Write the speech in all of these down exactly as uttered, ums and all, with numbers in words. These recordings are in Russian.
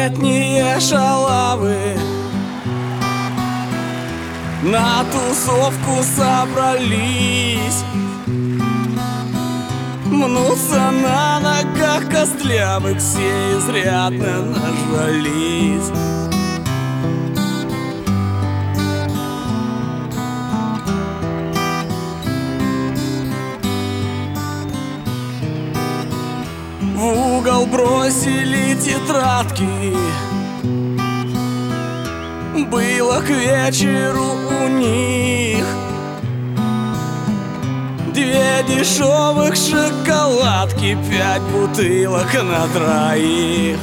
Малолетние шалавы на тусовку собрались, мнутся на ногах костлявых, все изрядно нажрались. В угол бросили тетрадки, было к вечеру у них две дешевых шоколадки, пять бутылок на троих.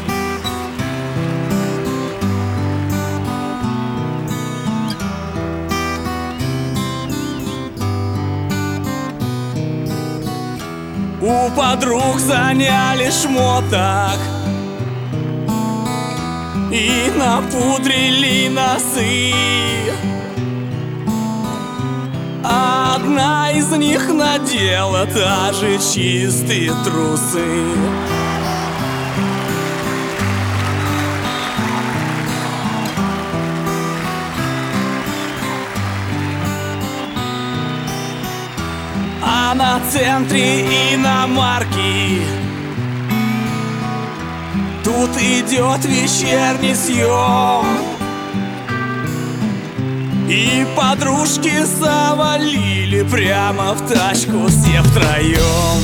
У подруг заняли шмоток и напудрили носы. Одна из них надела даже чистые трусы. А на центре иномарки тут идет вечерний съем, и подружки завалили прямо в тачку все втроем.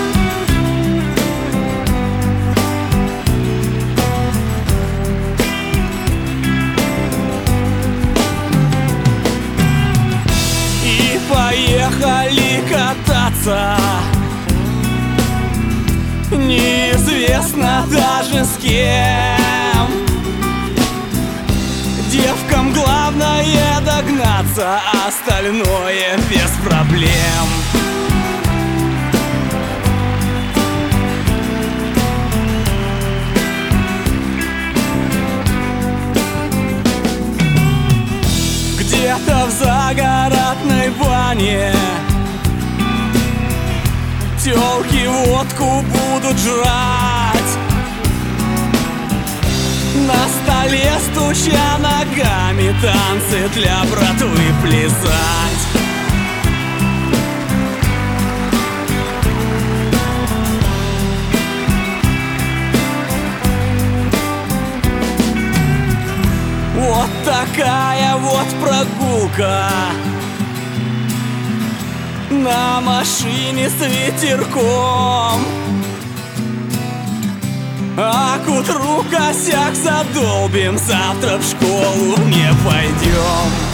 И поехали кататься, неизвестно даже с кем. Девкам главное догнаться, а остальное без проблем. Где-то в загородной бане тёлки водку будут жрать, на столе стуча ногами, танцы для братвы плясать. Вот такая вот прогулка на машине с ветерком, а к утру косяк задолбим, завтра в школу не пойдем.